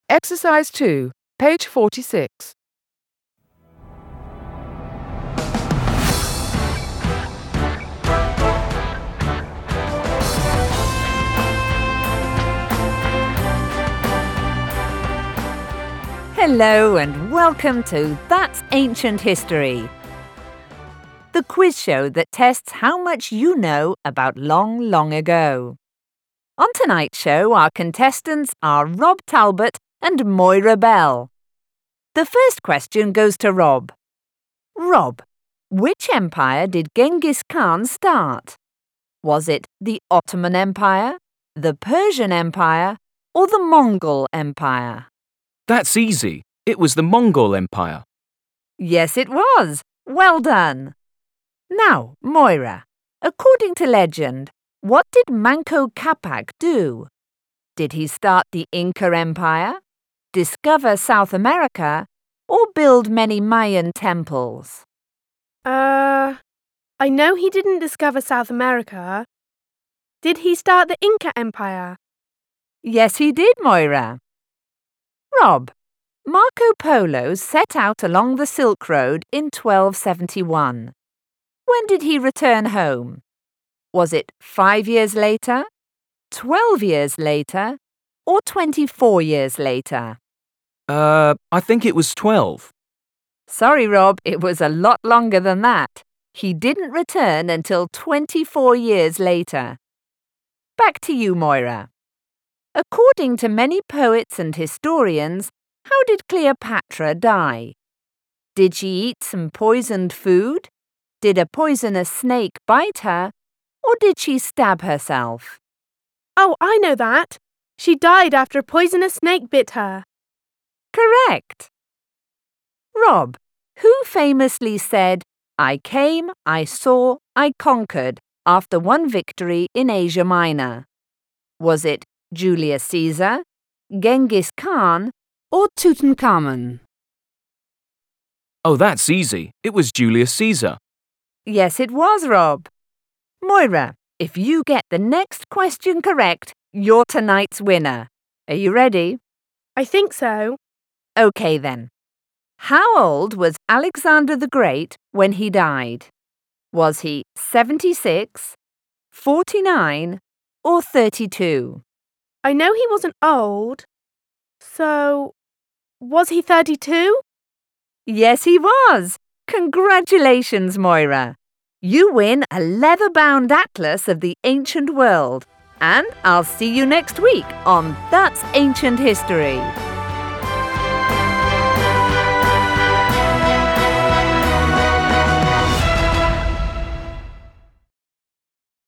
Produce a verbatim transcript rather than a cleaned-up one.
Exercise two, page forty-six. Hello and welcome to That's Ancient History, the quiz show that tests how much you know about long, long ago. On tonight's show, our contestants are Rob Talbot and Moira Bell. The first question goes to Rob. Rob, which empire did Genghis Khan start? Was it the Ottoman Empire, the Persian Empire, or the Mongol Empire? That's easy. It was the Mongol Empire. Yes, it was. Well done. Now, Moira, according to legend, what did Manco Capac do? Did he start the Inca Empire, discover South America, or build many Mayan temples? Uh, I know he didn't discover South America. Did he start the Inca Empire? Yes, he did, Moira. Rob, Marco Polo set out along the Silk Road in twelve seventy-one. When did he return home? Was it five years later, twelve years later, or twenty-four years later? Uh, I think it was twelve. Sorry, Rob, it was a lot longer than that. He didn't return until twenty-four years later. Back to you, Moira. According to many poets and historians, how did Cleopatra die? Did she eat some poisoned food? Did a poisonous snake bite her? Or did she stab herself? Oh, I know that. She died after a poisonous snake bit her. Correct. Rob, who famously said, "I came, I saw, I conquered," after one victory in Asia Minor? Was it Julius Caesar, Genghis Khan, or Tutankhamun? Oh, that's easy. It was Julius Caesar. Yes, it was, Rob. Moira, if you get the next question correct, you're tonight's winner. Are you ready? I think so. Okay then. How old was Alexander the Great when he died? Was he seventy-six, forty-nine, or thirty-two? I know he wasn't old. So, was he thirty-two? Yes, he was. Congratulations, Moira. You win a leather-bound atlas of the ancient world. And I'll see you next week on That's Ancient History.